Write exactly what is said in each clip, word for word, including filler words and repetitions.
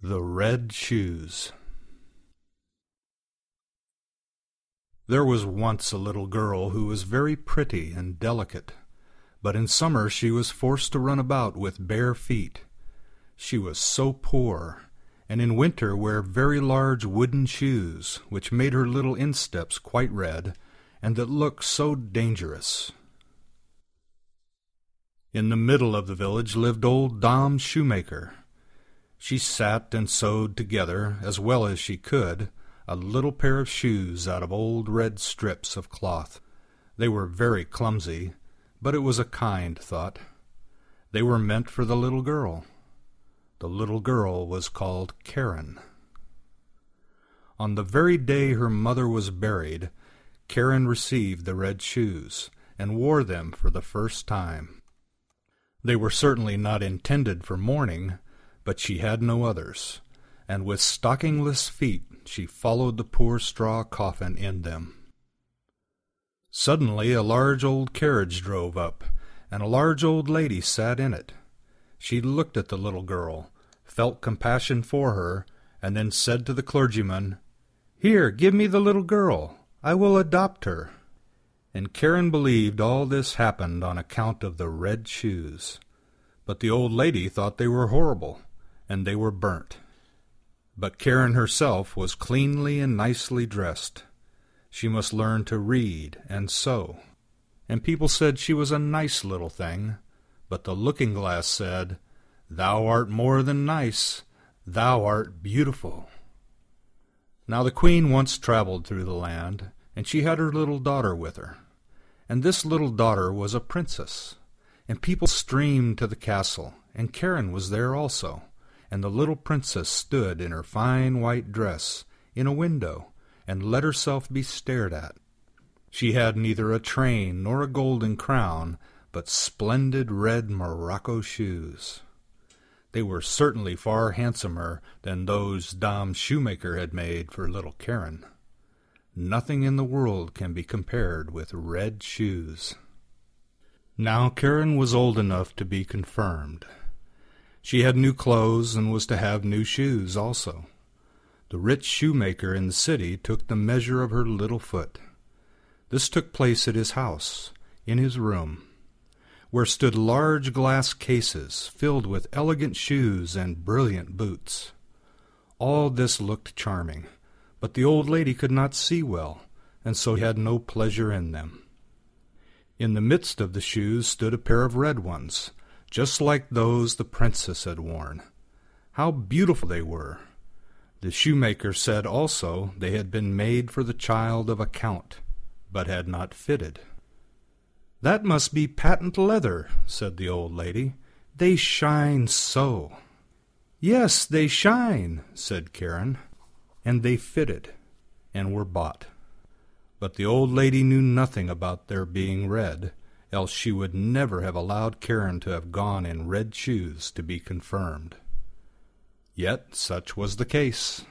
The Red Shoes. There was once a little girl who was very pretty and delicate, but in summer she was forced to run about with bare feet. She was so poor, and in winter wear very large wooden shoes, which made her little insteps quite red, and that looked so dangerous. In the middle of the village lived old Dame Shoemaker. She sat and sewed together, as well as she could, a little pair of shoes out of old red strips of cloth. They were very clumsy, but it was a kind thought. They were meant for the little girl. The little girl was called Karen. On the very day her mother was buried, Karen received the red shoes, and wore them for the first time. They were certainly not intended for mourning, but she had no others, and with stockingless feet she followed the poor straw coffin in them. Suddenly a large old carriage drove up, and a large old lady sat in it. She looked at the little girl, felt compassion for her, and then said to the clergyman, "Here, give me the little girl. I will adopt her." And Karen believed all this happened on account of the red shoes. But the old lady thought they were horrible, and they were burnt. But Karen herself was cleanly and nicely dressed. She must learn to read and sew. And people said she was a nice little thing, but the looking-glass said, "Thou art more than nice, thou art beautiful." Now the queen once traveled through the land, and she had her little daughter with her. And this little daughter was a princess. And people streamed to the castle, and Karen was there also, and the little princess stood in her fine white dress in a window, and let herself be stared at. She had neither a train nor a golden crown, but splendid red morocco shoes. They were certainly far handsomer than those Dame Shoemaker had made for little Karen. Nothing in the world can be compared with red shoes. Now Karen was old enough to be confirmed. She had new clothes and was to have new shoes also. The rich shoemaker in the city took the measure of her little foot. This took place at his house, in his room, where stood large glass cases filled with elegant shoes and brilliant boots. All this looked charming, but the old lady could not see well, and so had no pleasure in them. In the midst of the shoes stood a pair of red ones, just like those the princess had worn. How beautiful they were! The shoemaker said also they had been made for the child of a count, but had not fitted. "That must be patent leather," said the old lady. "They shine so." "Yes, they shine," said Karen, and they fitted, and were bought. But the old lady knew nothing about their being red, else she would never have allowed Karen to have gone in red shoes to be confirmed. Yet such was the case.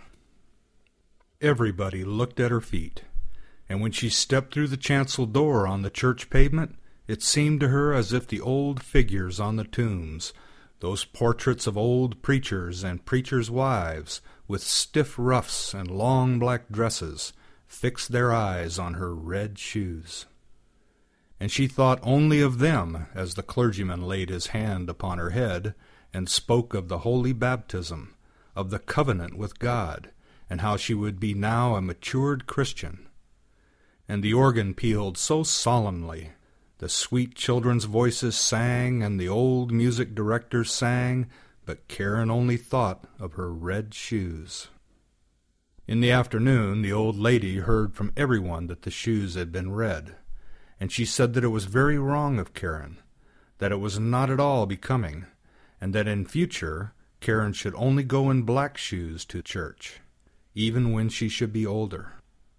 Everybody looked at her feet, and when she stepped through the chancel door on the church pavement, it seemed to her as if the old figures on the tombs, those portraits of old preachers and preachers' wives, with stiff ruffs and long black dresses, fixed their eyes on her red shoes. And she thought only of them as the clergyman laid his hand upon her head and spoke of the holy baptism, of the covenant with God, and how she would be now a matured Christian. And the organ pealed so solemnly, the sweet children's voices sang, and the old music directors sang, but Karen only thought of her red shoes. In the afternoon the old lady heard from everyone that the shoes had been red, and she said that it was very wrong of Karen, that it was not at all becoming, and that in future Karen should only go in black shoes to church, even when she should be older.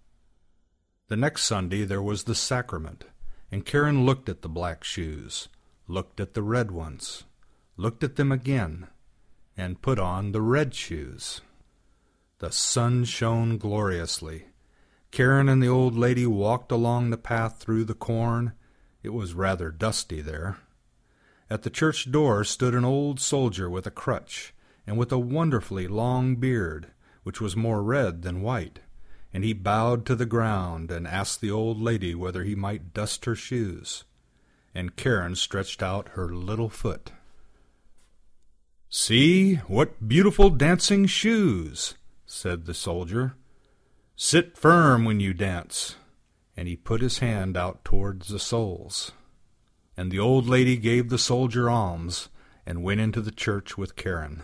The next Sunday there was the sacrament, and Karen looked at the black shoes, looked at the red ones, looked at them again, and put on the red shoes. The sun shone gloriously. Karen and the old lady walked along the path through the corn. It was rather dusty there. At the church door stood an old soldier with a crutch, and with a wonderfully long beard, which was more red than white, and he bowed to the ground and asked the old lady whether he might dust her shoes. And Karen stretched out her little foot. "See, what beautiful dancing shoes!" said the soldier. "Sit firm when you dance." And he put his hand out towards the soles. And the old lady gave the soldier alms, and went into the church with Karen.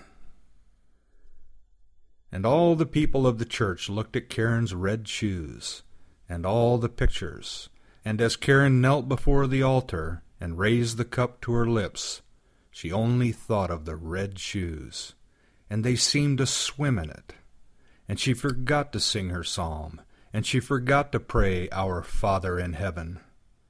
And all the people of the church looked at Karen's red shoes, and all the pictures, and as Karen knelt before the altar and raised the cup to her lips, she only thought of the red shoes, and they seemed to swim in it. And she forgot to sing her psalm, and she forgot to pray, "Our Father in heaven."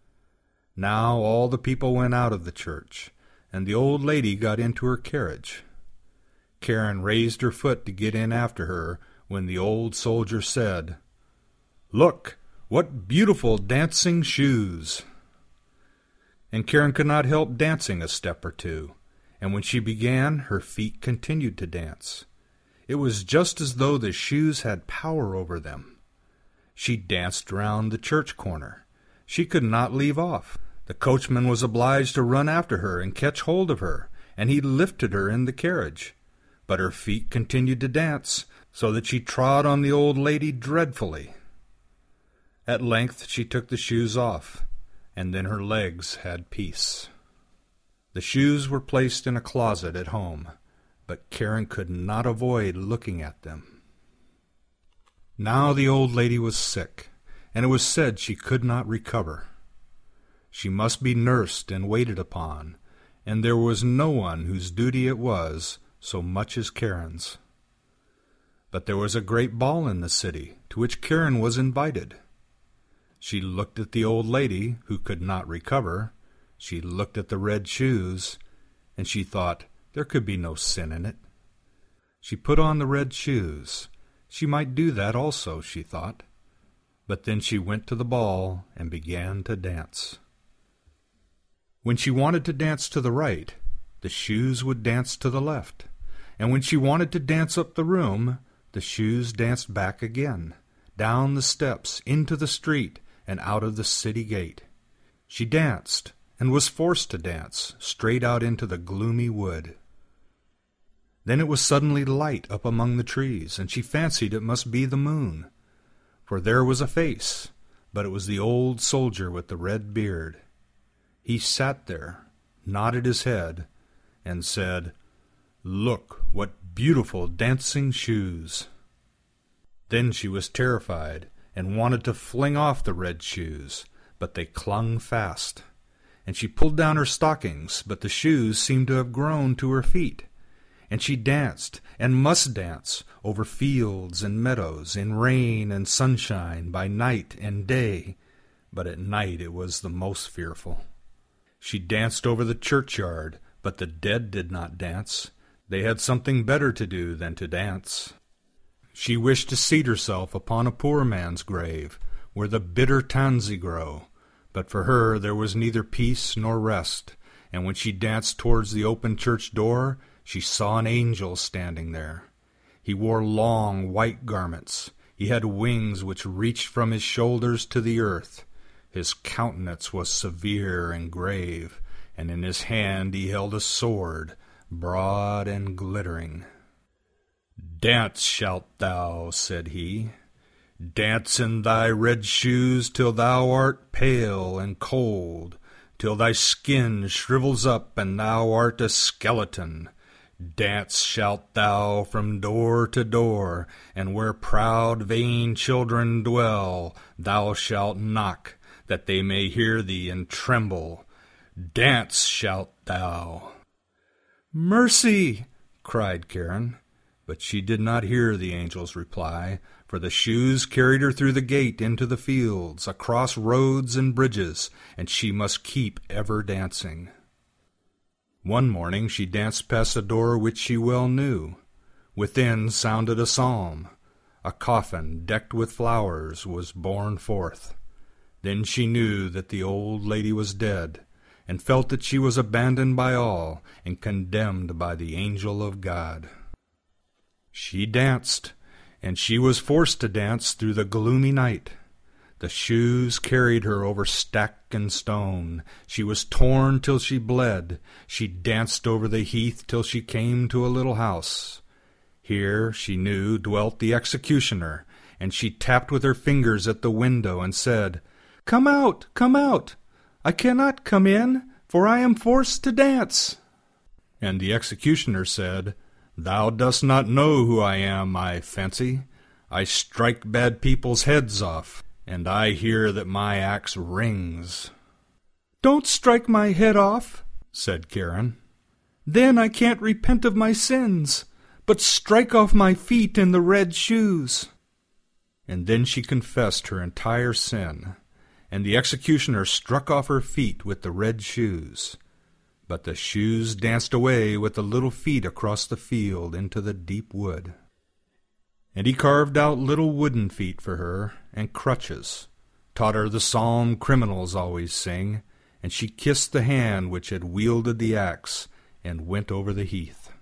Now all the people went out of the church, and the old lady got into her carriage. Karen raised her foot to get in after her, when the old soldier said, "Look, what beautiful dancing shoes!" And Karen could not help dancing a step or two, and when she began, her feet continued to dance. It was just as though the shoes had power over them. She danced round the church corner. She could not leave off. The coachman was obliged to run after her and catch hold of her, and he lifted her in the carriage. But her feet continued to dance, so that she trod on the old lady dreadfully. At length she took the shoes off, and then her legs had peace. The shoes were placed in a closet at home, but Karen could not avoid looking at them. Now the old lady was sick, and it was said she could not recover. She must be nursed and waited upon, and there was no one whose duty it was so much as Karen's. But there was a great ball in the city, to which Karen was invited. She looked at the old lady, who could not recover. She looked at the red shoes, and she thought there could be no sin in it. She put on the red shoes. She might do that also, she thought. But then she went to the ball and began to dance. When she wanted to dance to the right, the shoes would dance to the left, and when she wanted to dance up the room, the shoes danced back again, down the steps, into the street, and out of the city gate. She danced, and was forced to dance, straight out into the gloomy wood. Then it was suddenly light up among the trees, and she fancied it must be the moon, for there was a face, but it was the old soldier with the red beard. He sat there, nodded his head, and said, "Look, what beautiful dancing shoes!" Then she was terrified, and wanted to fling off the red shoes, but they clung fast. And she pulled down her stockings, but the shoes seemed to have grown to her feet. And she danced, and must dance, over fields and meadows, in rain and sunshine, by night and day, but at night it was the most fearful. She danced over the churchyard, but the dead did not dance. They had something better to do than to dance. She wished to seat herself upon a poor man's grave, where the bitter tansy grow, but for her there was neither peace nor rest, and when she danced towards the open church door, she saw an angel standing there. He wore long white garments. He had wings which reached from his shoulders to the earth. His countenance was severe and grave, and in his hand he held a sword, broad and glittering. "Dance shalt thou," said he. "Dance in thy red shoes till thou art pale and cold, till thy skin shrivels up and thou art a skeleton. Dance shalt thou from door to door, and where proud vain children dwell, thou shalt knock, that they may hear thee and tremble. Dance shalt thou." "Mercy!" cried Karen, but she did not hear the angel's reply, for the shoes carried her through the gate into the fields, across roads and bridges, and she must keep ever dancing. One morning she danced past a door which she well knew. Within sounded a psalm. A coffin decked with flowers was borne forth. Then she knew that the old lady was dead, and felt that she was abandoned by all and condemned by the angel of God. She danced, and she was forced to dance through the gloomy night. The shoes carried her over stack and stone. She was torn till she bled. She danced over the heath till she came to a little house. Here, she knew, dwelt the executioner, and she tapped with her fingers at the window and said, "Come out, come out! I cannot come in, for I am forced to dance." And the executioner said, "Thou dost not know who I am, I fancy. I strike bad people's heads off, and I hear that my axe rings." "Don't strike my head off," said Karen. "Then I can't repent of my sins, but strike off my feet in the red shoes." And then she confessed her entire sin, and the executioner struck off her feet with the red shoes. But the shoes danced away with the little feet across the field into the deep wood. And he carved out little wooden feet for her, and crutches, taught her the psalm criminals always sing, and she kissed the hand which had wielded the axe, and went over the heath.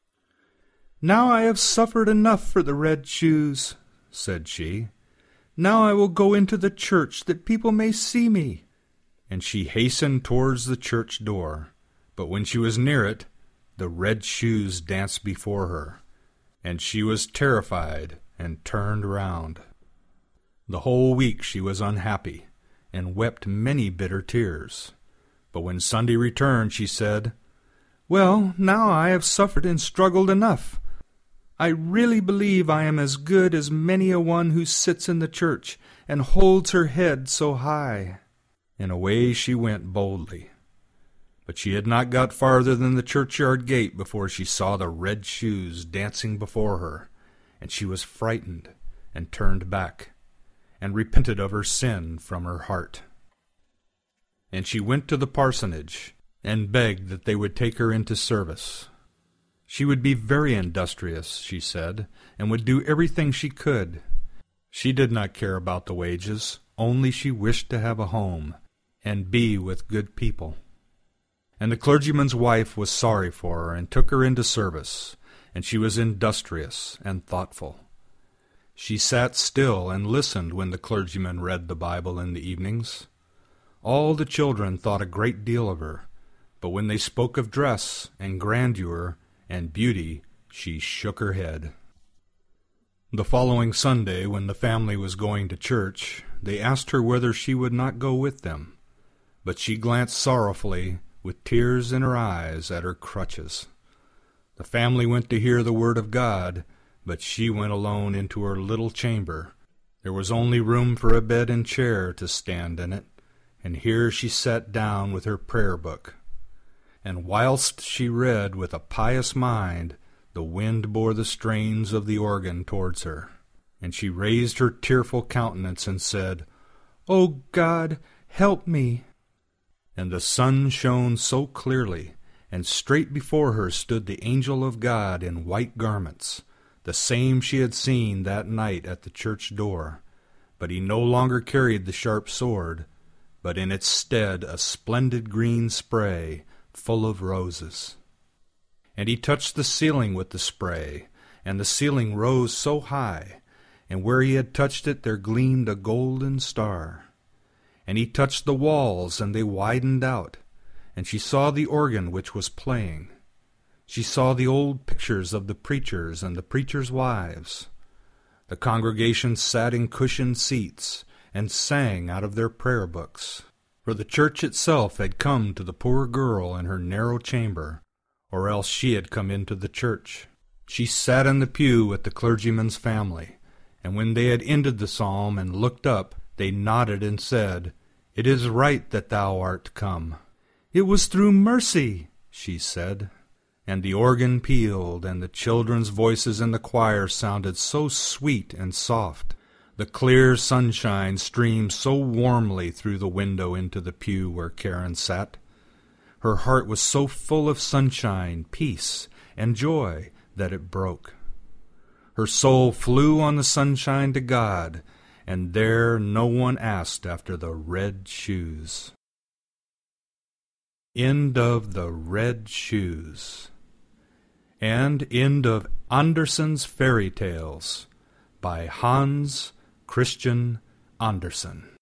"Now I have suffered enough for the red shoes," said she. "Now I will go into the church, that people may see me." And she hastened towards the church door. But when she was near it, the red shoes danced before her, and she was terrified and turned round. The whole week she was unhappy, and wept many bitter tears. But when Sunday returned, she said, "Well, now I have suffered and struggled enough. I really believe I am as good as many a one who sits in the church and holds her head so high." And away she went boldly. But she had not got farther than the churchyard gate before she saw the red shoes dancing before her, and she was frightened and turned back, and repented of her sin from her heart. And she went to the parsonage, and begged that they would take her into service. She would be very industrious, she said, and would do everything she could. She did not care about the wages, only she wished to have a home, and be with good people. And the clergyman's wife was sorry for her, and took her into service, and she was industrious and thoughtful. She sat still and listened when the clergyman read the Bible in the evenings. All the children thought a great deal of her, but when they spoke of dress and grandeur and beauty, she shook her head. The following Sunday, when the family was going to church, they asked her whether she would not go with them, but she glanced sorrowfully, with tears in her eyes, at her crutches. The family went to hear the word of God, but she went alone into her little chamber. There was only room for a bed and chair to stand in it, and here she sat down with her prayer book. And whilst she read with a pious mind, the wind bore the strains of the organ towards her, and she raised her tearful countenance and said, "O God, help me!" And the sun shone so clearly, and straight before her stood the angel of God in white garments, the same she had seen that night at the church door. But he no longer carried the sharp sword, but in its stead a splendid green spray, full of roses. And he touched the ceiling with the spray, and the ceiling rose so high, and where he had touched it there gleamed a golden star. And he touched the walls, and they widened out, and she saw the organ which was playing. She saw the old pictures of the preachers and the preachers' wives. The congregation sat in cushioned seats, and sang out of their prayer books. For the church itself had come to the poor girl in her narrow chamber, or else she had come into the church. She sat in the pew with the clergyman's family, and when they had ended the psalm and looked up, they nodded and said, "It is right that thou art come." "It was through mercy," she said. And the organ pealed, and the children's voices in the choir sounded so sweet and soft. The clear sunshine streamed so warmly through the window into the pew where Karen sat. Her heart was so full of sunshine, peace, and joy that it broke. Her soul flew on the sunshine to God, and there no one asked after the red shoes. End of The Red Shoes. and end of Andersen's Fairy Tales by Hans Christian Andersen.